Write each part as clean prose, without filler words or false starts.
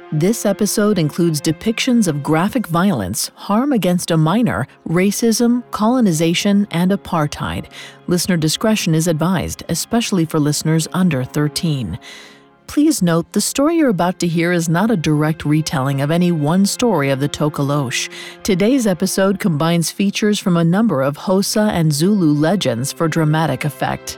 This episode includes depictions of graphic violence, harm against a minor, racism, colonization, and apartheid. Listener discretion is advised, especially for listeners under 13. Please note, the story you're about to hear is not a direct retelling of any one story of the Tokoloshe. Today's episode combines features from a number of Xhosa and Zulu legends for dramatic effect.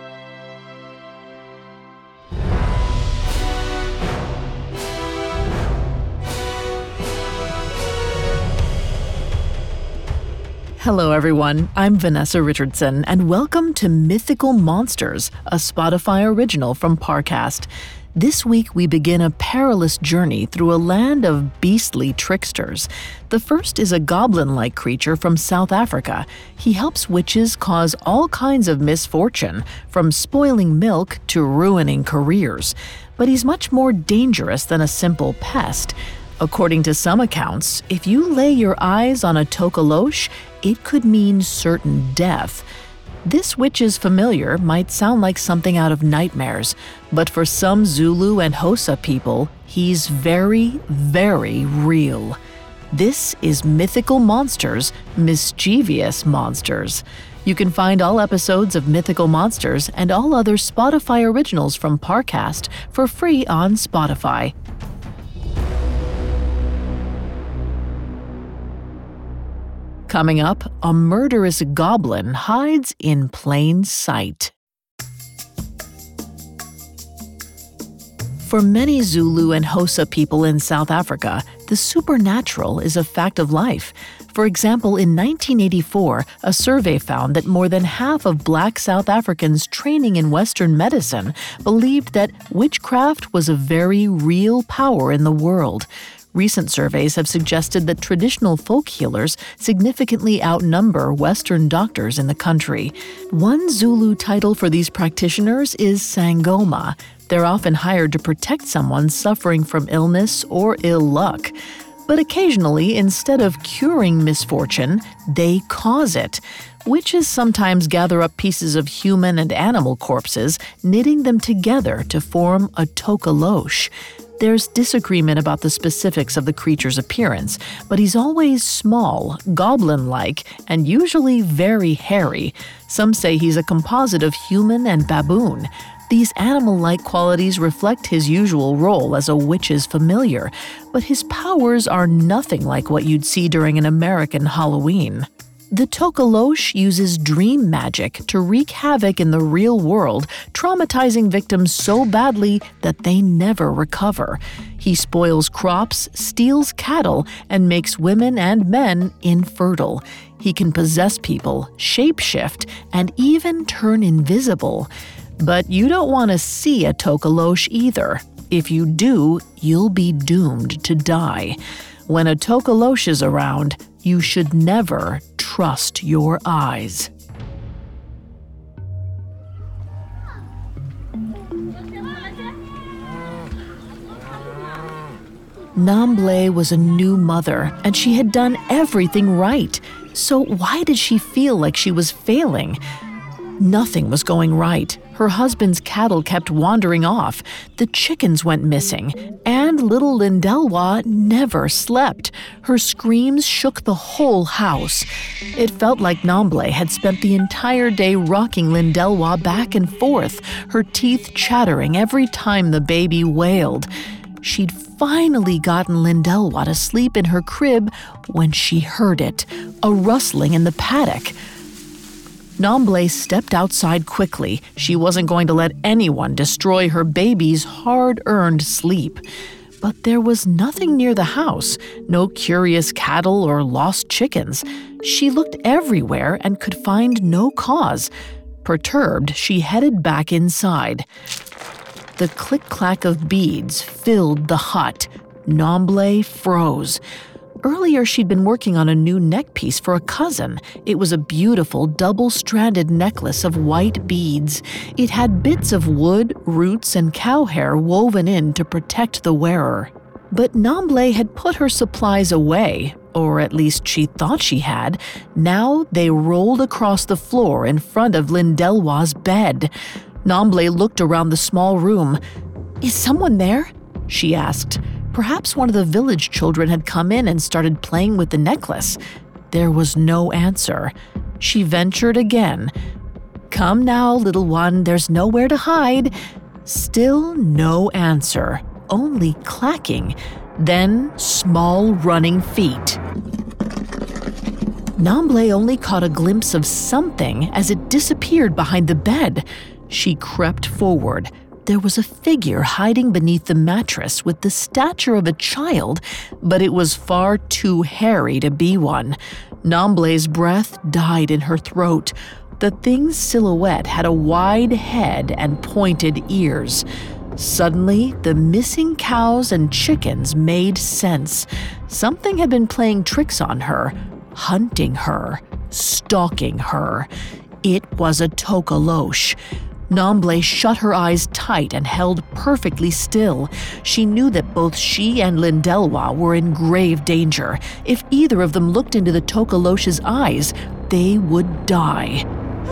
Hello everyone, I'm Vanessa Richardson, and welcome to Mythical Monsters, a Spotify original from Parcast. This week we begin a perilous journey through a land of beastly tricksters. The first is a goblin-like creature from South Africa. He helps witches cause all kinds of misfortune, from spoiling milk to ruining careers. But he's much more dangerous than a simple pest. According to some accounts, if you lay your eyes on a Tokoloshe, it could mean certain death. This witch's familiar might sound like something out of nightmares, but for some Zulu and Xhosa people, he's very, very real. This is Mythical Monsters, Mischievous Monsters. You can find all episodes of Mythical Monsters and all other Spotify originals from Parcast for free on Spotify. Coming up, a murderous goblin hides in plain sight. For many Zulu and Xhosa people in South Africa, the supernatural is a fact of life. For example, in 1984, a survey found that more than half of Black South Africans training in Western medicine believed that witchcraft was a very real power in the world. Recent surveys have suggested that traditional folk healers significantly outnumber Western doctors in the country. One Zulu title for these practitioners is Sangoma. They're often hired to protect someone suffering from illness or ill luck. But occasionally, instead of curing misfortune, they cause it. Witches sometimes gather up pieces of human and animal corpses, knitting them together to form a Tokoloshe. There's disagreement about the specifics of the creature's appearance, but he's always small, goblin-like, and usually very hairy. Some say he's a composite of human and baboon. These animal-like qualities reflect his usual role as a witch's familiar, but his powers are nothing like what you'd see during an American Halloween. The Tokoloshe uses dream magic to wreak havoc in the real world, traumatizing victims so badly that they never recover. He spoils crops, steals cattle, and makes women and men infertile. He can possess people, shapeshift, and even turn invisible. But you don't want to see a Tokoloshe either. If you do, you'll be doomed to die. When a Tokoloshe is around, you should never trust your eyes. Namble was a new mother, and she had done everything right. So why did she feel like she was failing? Nothing was going right. Her husband's cattle kept wandering off, the chickens went missing, and little Lindelwa never slept. Her screams shook the whole house. It felt like Namble had spent the entire day rocking Lindelwa back and forth, her teeth chattering every time the baby wailed. She'd finally gotten Lindelwa to sleep in her crib when she heard it, a rustling in the paddock. Namble stepped outside quickly. She wasn't going to let anyone destroy her baby's hard-earned sleep. But there was nothing near the house, no curious cattle or lost chickens. She looked everywhere and could find no cause. Perturbed, she headed back inside. The click-clack of beads filled the hut. Namble froze. Earlier, she'd been working on a new neck piece for a cousin. It was a beautiful double-stranded necklace of white beads. It had bits of wood, roots, and cow hair woven in to protect the wearer. But Namble had put her supplies away, or at least she thought she had. Now they rolled across the floor in front of Lindelwa's bed. Namble looked around the small room. "Is someone there?" she asked. perhaps one of the village children had come in and started playing with the necklace. There was no answer. She ventured again. "Come now, little one, there's nowhere to hide." Still no answer, only clacking, then small running feet. Namble only caught a glimpse of something as it disappeared behind the bed. She crept forward. There was a figure hiding beneath the mattress with the stature of a child, but it was far too hairy to be one. Namble's breath died in her throat. The thing's silhouette had a wide head and pointed ears. Suddenly, the missing cows and chickens made sense. Something had been playing tricks on her, hunting her, stalking her. It was a Tokolosh. Namble shut her eyes tight and held perfectly still. She knew that both she and Lindelwa were in grave danger. If either of them looked into the Tokolosh's eyes, they would die.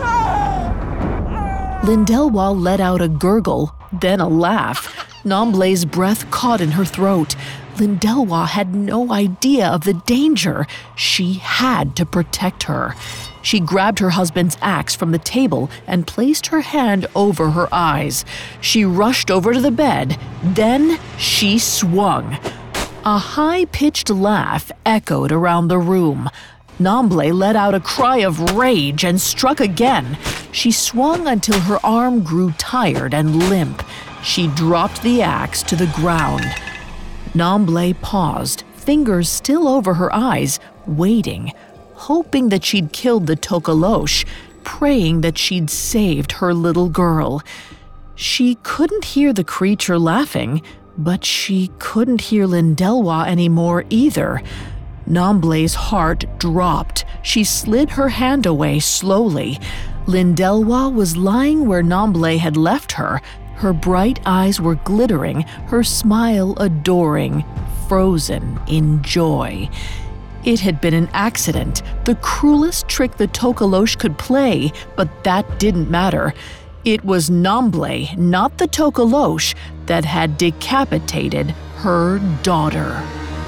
Lindelwa let out a gurgle, then a laugh. Namble's breath caught in her throat. Lindelwa had no idea of the danger. She had to protect her. She grabbed her husband's axe from the table and placed her hand over her eyes. She rushed over to the bed. Then she swung. A high-pitched laugh echoed around the room. Namble let out a cry of rage and struck again. She swung until her arm grew tired and limp. She dropped the axe to the ground. Namble paused, fingers still over her eyes, waiting, hoping that she'd killed the Tokolosh, praying that she'd saved her little girl. She couldn't hear the creature laughing, but she couldn't hear Lindelwa anymore either. Namble's heart dropped. She slid her hand away slowly. Lindelwa was lying where Namble had left her. Her bright eyes were glittering, her smile adoring, frozen in joy. It had been an accident, the cruelest trick the Tokolosh could play, but that didn't matter. It was Namble, not the Tokolosh, that had decapitated her daughter.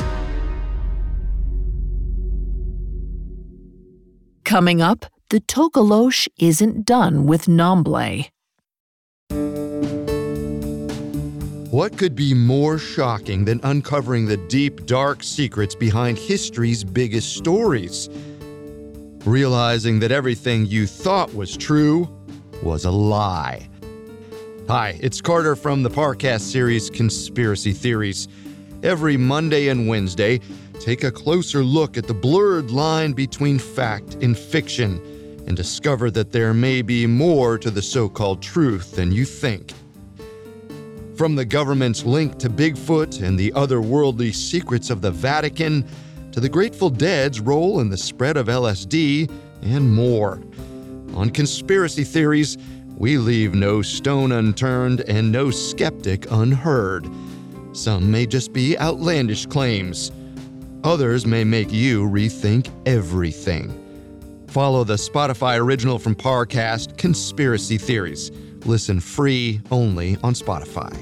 Coming up, the Tokolosh isn't done with Namble. What could be more shocking than uncovering the deep, dark secrets behind history's biggest stories? Realizing that everything you thought was true was a lie. Hi, it's Carter from the Parcast series Conspiracy Theories. Every Monday and Wednesday, take a closer look at the blurred line between fact and fiction and discover that there may be more to the so-called truth than you think. From the government's link to Bigfoot and the otherworldly secrets of the Vatican, to the Grateful Dead's role in the spread of LSD, and more. On Conspiracy Theories, we leave no stone unturned and no skeptic unheard. Some may just be outlandish claims. Others may make you rethink everything. Follow the Spotify original from Parcast, Conspiracy Theories. Listen free only on Spotify.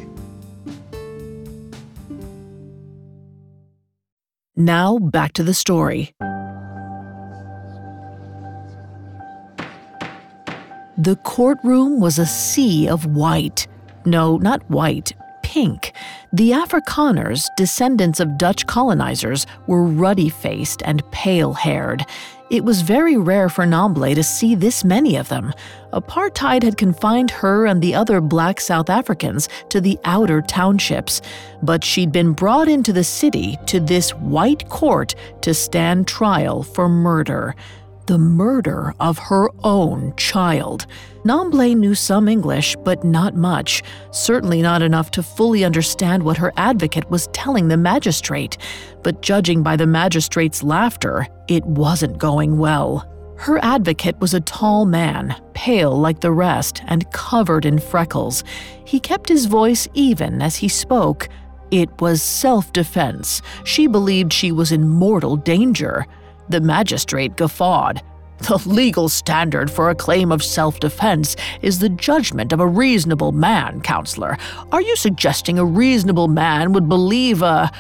Now back to the story. The courtroom was a sea of white. No, not white, pink. The Afrikaners, descendants of Dutch colonizers, were ruddy-faced and pale-haired. It was very rare for Namble to see this many of them. Apartheid had confined her and the other black South Africans to the outer townships, but she'd been brought into the city to this white court to stand trial for murder. The murder of her own child. Namble knew some English, but not much, certainly not enough to fully understand what her advocate was telling the magistrate. But judging by the magistrate's laughter, it wasn't going well. Her advocate was a tall man, pale like the rest and covered in freckles. He kept his voice even as he spoke. It was self-defense. She believed she was in mortal danger. The magistrate guffawed. The legal standard for a claim of self-defense is the judgment of a reasonable man, counselor. Are you suggesting a reasonable man would believe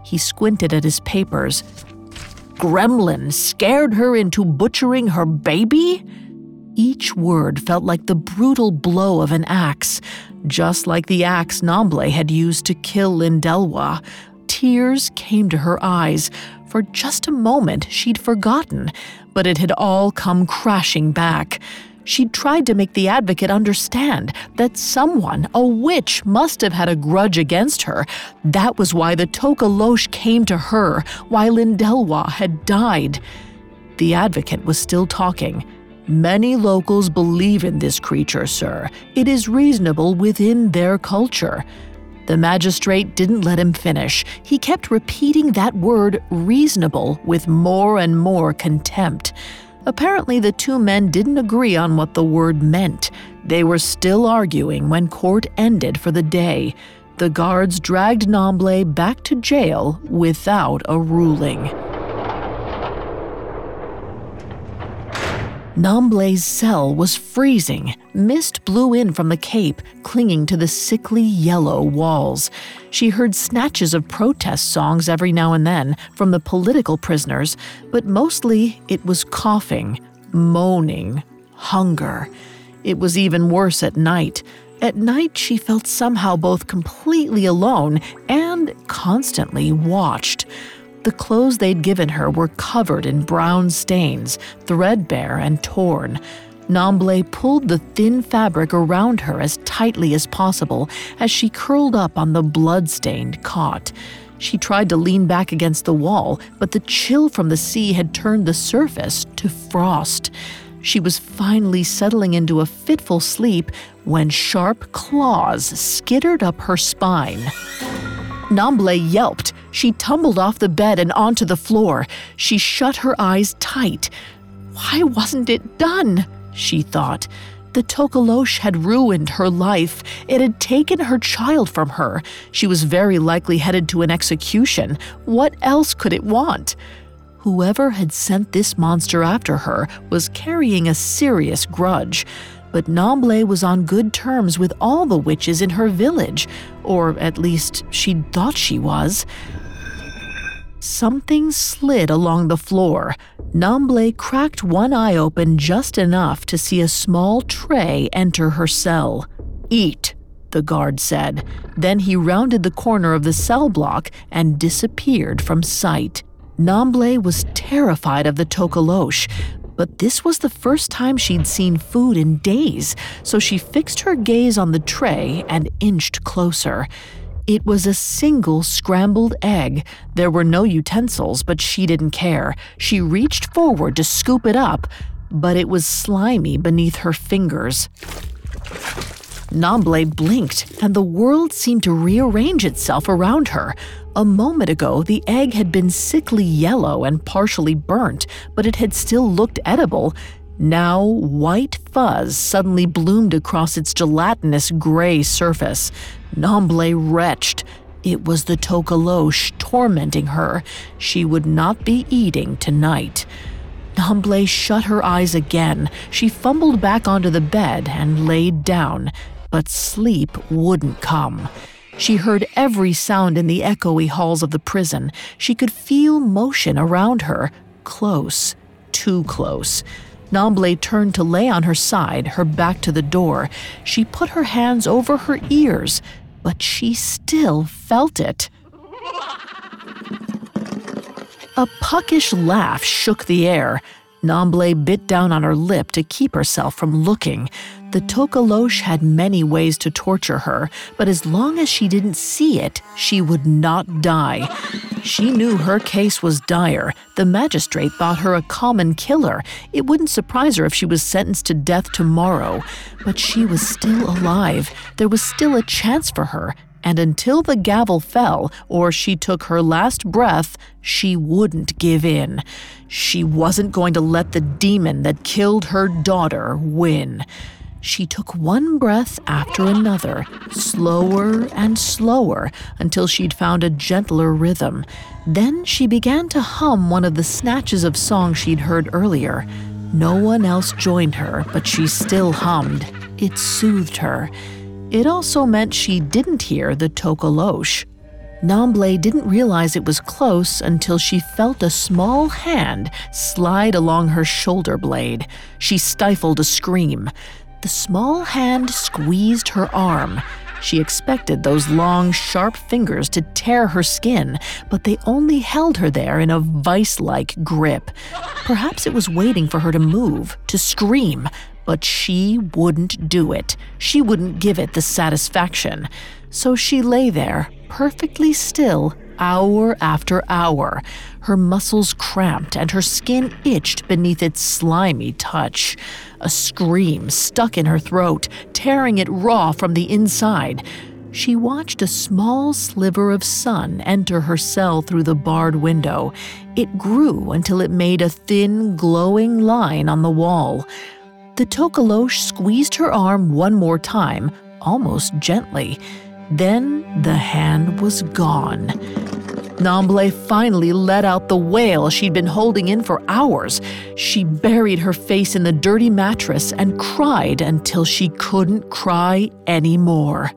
He squinted at his papers. Gremlin scared her into butchering her baby? Each word felt like the brutal blow of an axe, just like the axe Namble had used to kill Lindelwa. Tears came to her eyes. For just a moment, she'd forgotten, but it had all come crashing back. She'd tried to make the advocate understand that someone, a witch, must have had a grudge against her. That was why the Tokoloshe came to her, why Lindelwa had died. The advocate was still talking. Many locals believe in this creature, sir. It is reasonable within their culture. The magistrate didn't let him finish. He kept repeating that word, reasonable, with more and more contempt. Apparently, the two men didn't agree on what the word meant. They were still arguing when court ended for the day. The guards dragged Namble back to jail without a ruling. Namble's cell was freezing. Mist blew in from the cape, clinging to the sickly yellow walls. She heard snatches of protest songs every now and then from the political prisoners, but mostly it was coughing, moaning, hunger. It was even worse at night. At night, she felt somehow both completely alone and constantly watched. The clothes they'd given her were covered in brown stains, threadbare and torn. Namble pulled the thin fabric around her as tightly as possible as she curled up on the blood-stained cot. She tried to lean back against the wall, but the chill from the sea had turned the surface to frost. She was finally settling into a fitful sleep when sharp claws skittered up her spine. Namble yelped. She tumbled off the bed and onto the floor. She shut her eyes tight. Why wasn't it done? She thought. The Tokoloshe had ruined her life. It had taken her child from her. She was very likely headed to an execution. What else could it want? Whoever had sent this monster after her was carrying a serious grudge. But Namble was on good terms with all the witches in her village, or at least she'd thought she was. Something slid along the floor. Namble cracked one eye open just enough to see a small tray enter her cell. "Eat," the guard said. Then he rounded the corner of the cell block and disappeared from sight. Namble was terrified of the Tokoloshe, but this was the first time she'd seen food in days, so she fixed her gaze on the tray and inched closer. It was a single scrambled egg. There were no utensils, but she didn't care. She reached forward to scoop it up, but it was slimy beneath her fingers. Namble blinked, and the world seemed to rearrange itself around her. A moment ago, the egg had been sickly yellow and partially burnt, but it had still looked edible. Now, white fuzz suddenly bloomed across its gelatinous gray surface. Namble retched. It was the Tokoloshe tormenting her. She would not be eating tonight. Namble shut her eyes again. She fumbled back onto the bed and laid down, but sleep wouldn't come. She heard every sound in the echoey halls of the prison. She could feel motion around her, close, too close. Namble turned to lay on her side, her back to the door. She put her hands over her ears, but she still felt it. A puckish laugh shook the air. Namble bit down on her lip to keep herself from looking. The Tokoloshe had many ways to torture her, but as long as she didn't see it, she would not die. She knew her case was dire. The magistrate thought her a common killer. It wouldn't surprise her if she was sentenced to death tomorrow. But she was still alive. There was still a chance for her. And until the gavel fell, or she took her last breath, she wouldn't give in. She wasn't going to let the demon that killed her daughter win. She took one breath after another, slower and slower, until she'd found a gentler rhythm. Then she began to hum one of the snatches of song she'd heard earlier. No one else joined her, but she still hummed. It soothed her. It also meant she didn't hear the Tokoloshe. Namble didn't realize it was close until she felt a small hand slide along her shoulder blade. She stifled a scream. The small hand squeezed her arm. She expected those long, sharp fingers to tear her skin, but they only held her there in a vice-like grip. Perhaps it was waiting for her to move, to scream, but she wouldn't do it. She wouldn't give it the satisfaction. So she lay there, perfectly still, hour after hour. Her muscles cramped and her skin itched beneath its slimy touch. A scream stuck in her throat, tearing it raw from the inside. She watched a small sliver of sun enter her cell through the barred window. It grew until it made a thin, glowing line on the wall. The Tokoloshe squeezed her arm one more time, almost gently. Then the hand was gone. Namble finally let out the wail she'd been holding in for hours. She buried her face in the dirty mattress and cried until she couldn't cry anymore.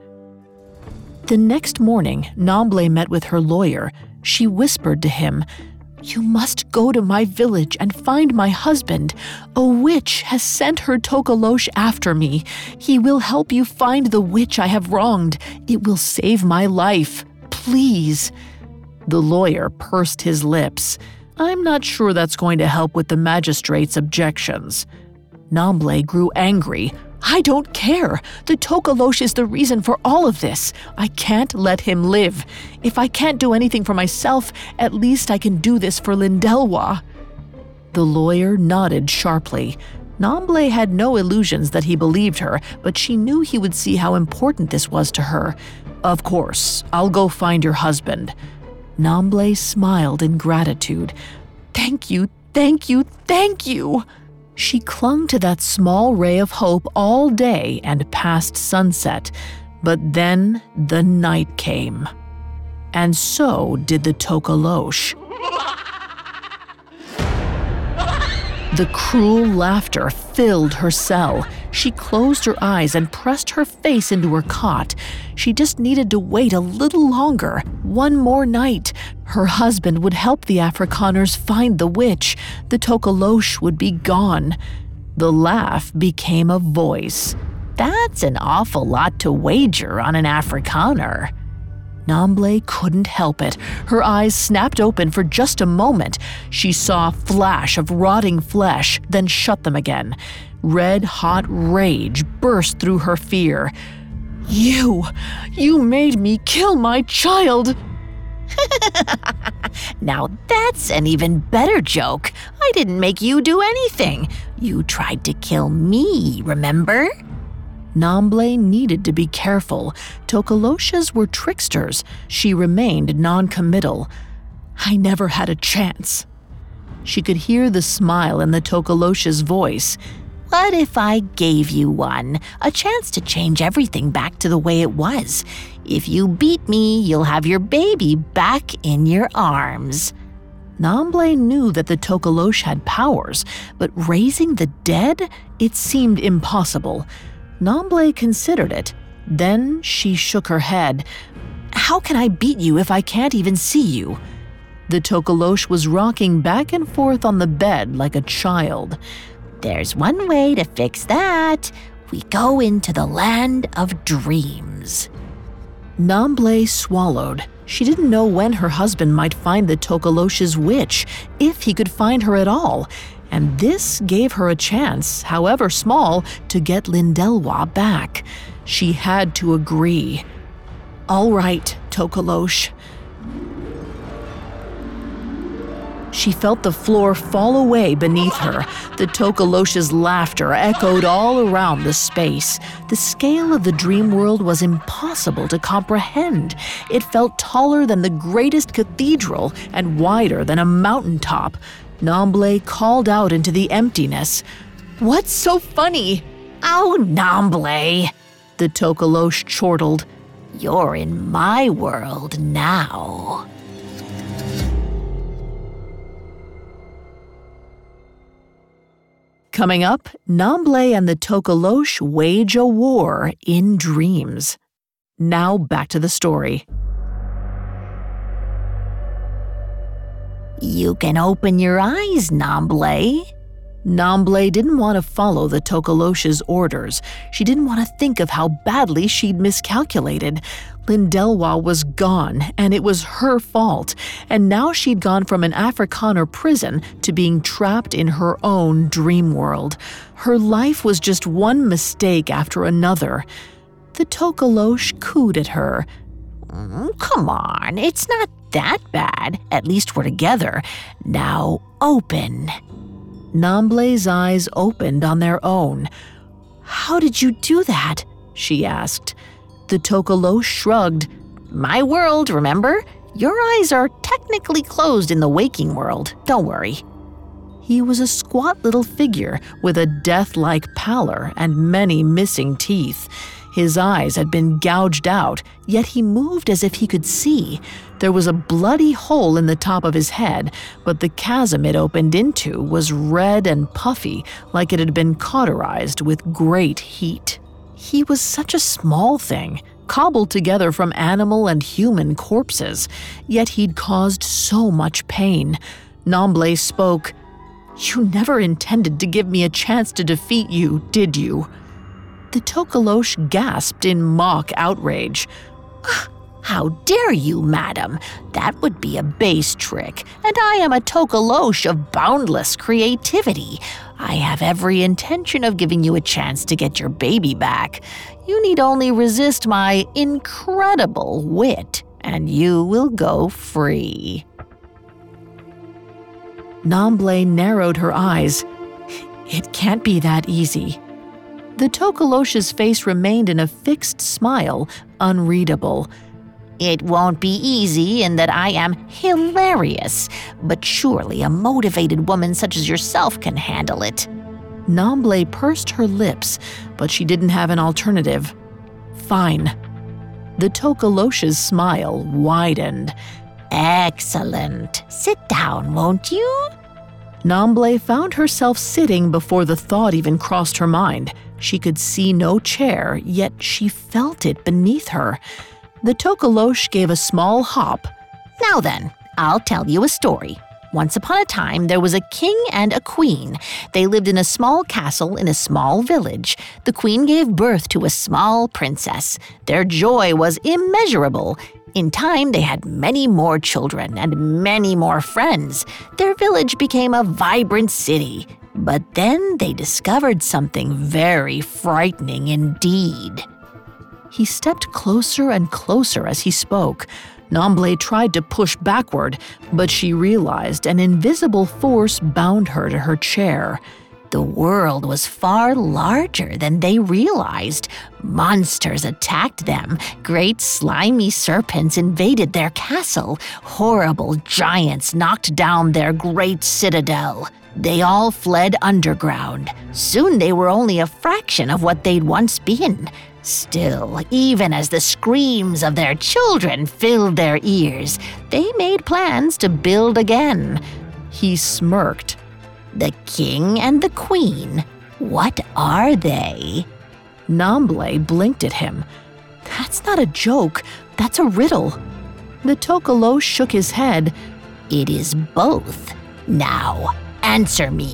The next morning, Namble met with her lawyer. She whispered to him, "You must go to my village and find my husband. A witch has sent her Tokoloshe after me. He will help you find the witch I have wronged. It will save my life. Please." The lawyer pursed his lips. "I'm not sure that's going to help with the magistrate's objections." Namble grew angry. "I don't care. The Tokoloshe is the reason for all of this. I can't let him live. If I can't do anything for myself, at least I can do this for Lindelwa." The lawyer nodded sharply. Namble had no illusions that he believed her, but she knew he would see how important this was to her. "Of course, I'll go find your husband." Namble smiled in gratitude. "Thank you, thank you, thank you!" She clung to that small ray of hope all day and past sunset, but then the night came. And so did the Tokoloshe. The cruel laughter filled her cell. She closed her eyes and pressed her face into her cot. She just needed to wait a little longer, one more night. Her husband would help the Afrikaners find the witch. The Tokoloshe would be gone. The laugh became a voice. "That's an awful lot to wager on an Afrikaner." Namble couldn't help it. Her eyes snapped open for just a moment. She saw a flash of rotting flesh, then shut them again. Red-hot rage burst through her fear. You made me kill my child!" Now that's an even better joke. I didn't make you do anything. You tried to kill me, remember? Namble needed to be careful. Tokoloshes were tricksters. She remained non-committal. "I never had a chance." She could hear the smile in the Tokoloshe's voice. What if I gave you one? A chance to change everything back to the way it was. If you beat me, you'll have your baby back in your arms. Namble knew that the Tokoloshe had powers, but raising the dead? It seemed impossible. Namble considered it. Then she shook her head. "How can I beat you if I can't even see you?" The Tokoloshe was rocking back and forth on the bed like a child. There's one way to fix that. We go into the land of dreams. Namble swallowed. She didn't know when her husband might find the Tokoloshe's witch, if he could find her at all. And this gave her a chance, however small, to get Lindelwa back. She had to agree. "All right, Tokoloshe." She felt the floor fall away beneath her. The Tokoloshe's laughter echoed all around the space. The scale of the dream world was impossible to comprehend. It felt taller than the greatest cathedral and wider than a mountaintop. Namble called out into the emptiness. "What's so funny?" "Oh, Namble," the Tokoloshe chortled. "You're in my world now." Coming up, Namble and the Tokoloshe wage a war in dreams. Now back to the story. You can open your eyes, Namble. Namble didn't want to follow the Tokolosh's orders. She didn't want to think of how badly she'd miscalculated. Lindelwa was gone, and it was her fault. And now she'd gone from an Afrikaner prison to being trapped in her own dream world. Her life was just one mistake after another. The Tokolosh cooed at her. Come on, it's not that bad. At least we're together. Now open. Namble's eyes opened on their own. "How did you do that?" she asked. The Tokolosh shrugged. My world, remember? Your eyes are technically closed in the waking world. Don't worry. He was a squat little figure with a death-like pallor and many missing teeth. His eyes had been gouged out, yet he moved as if he could see. There was a bloody hole in the top of his head, but the chasm it opened into was red and puffy, like it had been cauterized with great heat. He was such a small thing, cobbled together from animal and human corpses, yet he'd caused so much pain. Namble spoke. "You never intended to give me a chance to defeat you, did you?" The Tokolosh gasped in mock outrage. How dare you, madam? That would be a base trick, and I am a Tokolosh of boundless creativity. I have every intention of giving you a chance to get your baby back. You need only resist my incredible wit, and you will go free. Namble narrowed her eyes. It can't be that easy. The Tokolosh's face remained in a fixed smile, unreadable. It won't be easy in that I am hilarious, but surely a motivated woman such as yourself can handle it. Namble pursed her lips, but she didn't have an alternative. Fine. The Tokolosh's smile widened. Excellent. Sit down, won't you? Namble found herself sitting before the thought even crossed her mind. She could see no chair, yet she felt it beneath her. The Tokolosh gave a small hop. Now then, I'll tell you a story. Once upon a time, there was a king and a queen. They lived in a small castle in a small village. The queen gave birth to a small princess. Their joy was immeasurable. In time, they had many more children and many more friends. Their village became a vibrant city. But then they discovered something very frightening indeed. He stepped closer and closer as he spoke. Namble tried to push backward, but she realized an invisible force bound her to her chair. The world was far larger than they realized. Monsters attacked them. Great slimy serpents invaded their castle. Horrible giants knocked down their great citadel. They all fled underground. Soon they were only a fraction of what they'd once been. Still, even as the screams of their children filled their ears, they made plans to build again. He smirked. The king and the queen, what are they? Namble blinked at him. That's not a joke, that's a riddle. The Tokolosh shook his head. It is both. Now, answer me.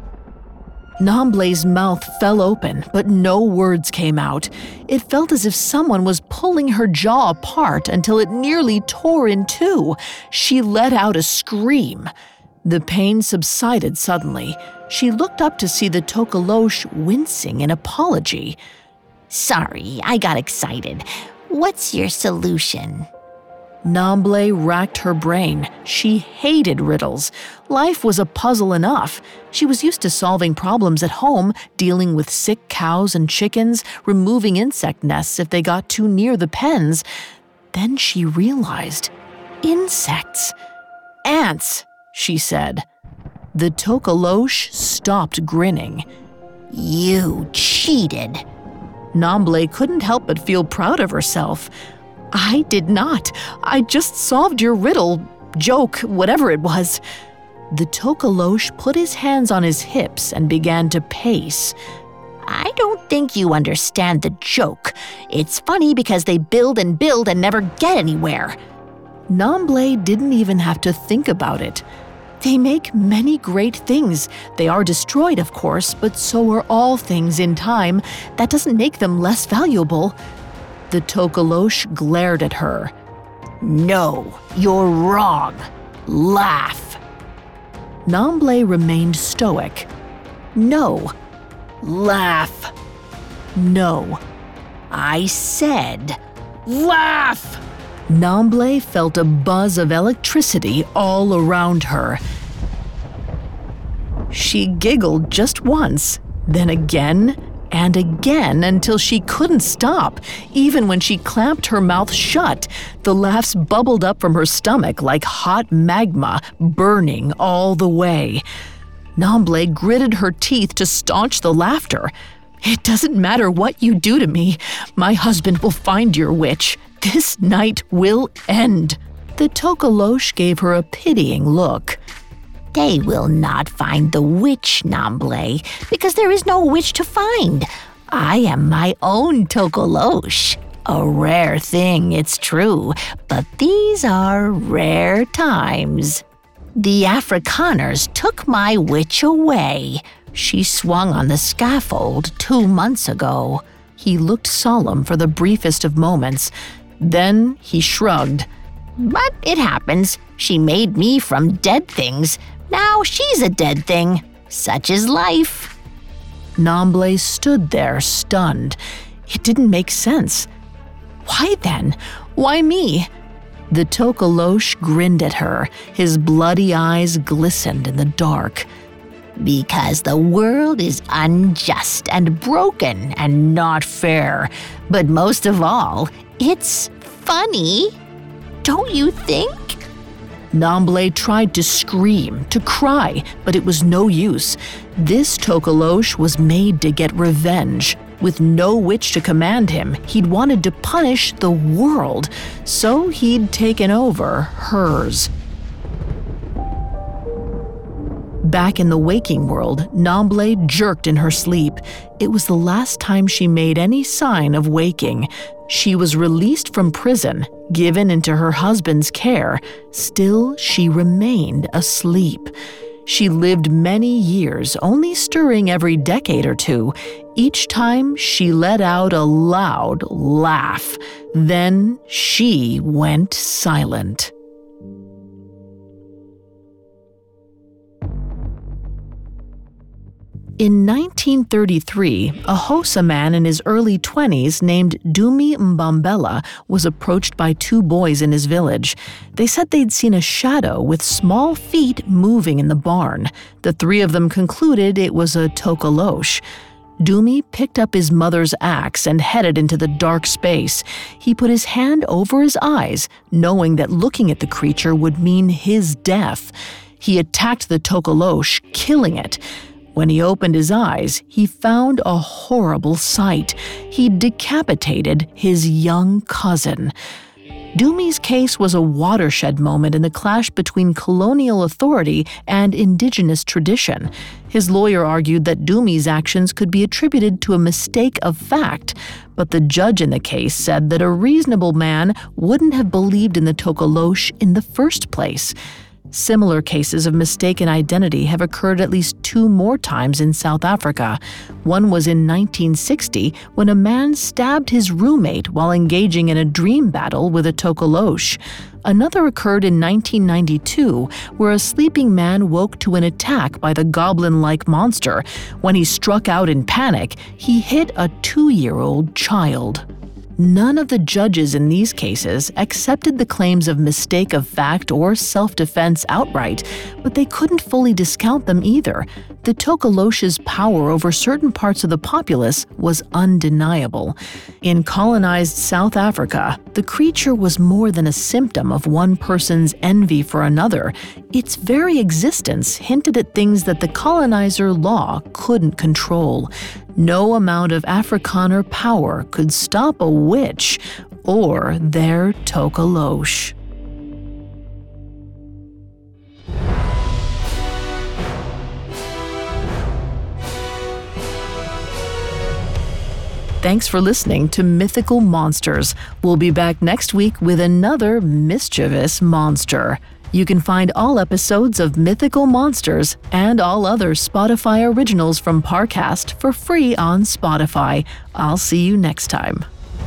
Namble's mouth fell open, but no words came out. It felt as if someone was pulling her jaw apart until it nearly tore in two. She let out a scream. The pain subsided suddenly. She looked up to see the Tokolosh wincing in apology. Sorry, I got excited. What's your solution? Namble racked her brain. She hated riddles. Life was a puzzle enough. She was used to solving problems at home, dealing with sick cows and chickens, removing insect nests if they got too near the pens. Then she realized. Insects. Ants, she said. The Tokolosh stopped grinning. You cheated. Namble couldn't help but feel proud of herself. I did not. I just solved your riddle, joke, whatever it was. The Tokolosh put his hands on his hips and began to pace. I don't think you understand the joke. It's funny because they build and never get anywhere. Namble didn't even have to think about it. They make many great things. They are destroyed, of course, but so are all things in time. That doesn't make them less valuable." The Tokoloshe glared at her. "No, you're wrong. Laugh." Namble remained stoic. "No." "Laugh." "No." "I said, laugh!" Namble felt a buzz of electricity all around her. She giggled just once, then again and again until she couldn't stop. Even when she clamped her mouth shut, the laughs bubbled up from her stomach like hot magma, burning all the way. Namble gritted her teeth to staunch the laughter. "It doesn't matter what you do to me. My husband will find your witch. This night will end." The Tokoloshe gave her a pitying look. "They will not find the witch, Namble, because there is no witch to find. I am my own Tokoloshe. A rare thing, it's true, but these are rare times. The Afrikaners took my witch away. She swung on the scaffold 2 months ago." He looked solemn for the briefest of moments. Then he shrugged. "But it happens. She made me from dead things. Now she's a dead thing. Such is life." Namble stood there, stunned. It didn't make sense. Why then? Why me? The Tokoloshe grinned at her. His bloody eyes glistened in the dark. "Because the world is unjust and broken and not fair. But most of all, it's funny. Don't you think?" Namble tried to scream, to cry, but it was no use. This Tokoloshe was made to get revenge. With no witch to command him, he'd wanted to punish the world, so he'd taken over hers. Back in the waking world, Namble jerked in her sleep. It was the last time she made any sign of waking. She was released from prison, given into her husband's care. Still, she remained asleep. She lived many years, only stirring every decade or two. Each time, she let out a loud laugh. Then she went silent. In 1933, a Xhosa man in his early 20s named Dumi Mbambela was approached by 2 boys in his village. They said they'd seen a shadow with small feet moving in the barn. The 3 of them concluded it was a Tokoloshe. Dumi picked up his mother's axe and headed into the dark space. He put his hand over his eyes, knowing that looking at the creature would mean his death. He attacked the Tokoloshe, killing it. When he opened his eyes, he found a horrible sight. He'd decapitated his young cousin. Dumi's case was a watershed moment in the clash between colonial authority and indigenous tradition. His lawyer argued that Dumi's actions could be attributed to a mistake of fact, but the judge in the case said that a reasonable man wouldn't have believed in the Tokoloshe in the first place. Similar cases of mistaken identity have occurred at least 2 more times in South Africa. One was in 1960 when a man stabbed his roommate while engaging in a dream battle with a Tokoloshe. Another occurred in 1992 where a sleeping man woke to an attack by the goblin-like monster. When he struck out in panic, he hit a 2-year-old child. None of the judges in these cases accepted the claims of mistake of fact or self-defense outright, but they couldn't fully discount them either. The Tokoloshe's power over certain parts of the populace was undeniable. In colonized South Africa, the creature was more than a symptom of one person's envy for another. Its very existence hinted at things that the colonizer law couldn't control. No amount of Afrikaner power could stop a witch or their Tokoloshe. Thanks for listening to Mythical Monsters. We'll be back next week with another mischievous monster. You can find all episodes of Mythical Monsters and all other Spotify originals from Parcast for free on Spotify. I'll see you next time.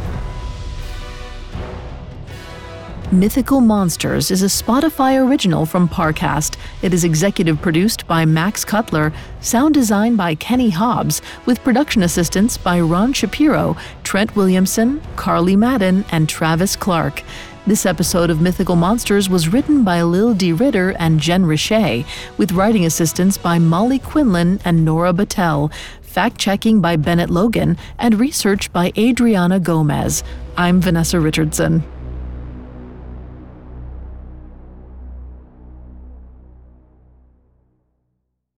Mythical Monsters is a Spotify original from Parcast. It is executive produced by Max Cutler, sound design by Kenny Hobbs, with production assistance by Ron Shapiro, Trent Williamson, Carly Madden, and Travis Clark. This episode of Mythical Monsters was written by Lil D. Ritter and Jen Richey, with writing assistance by Molly Quinlan and Nora Battelle, fact-checking by Bennett Logan, and research by Adriana Gomez. I'm Vanessa Richardson.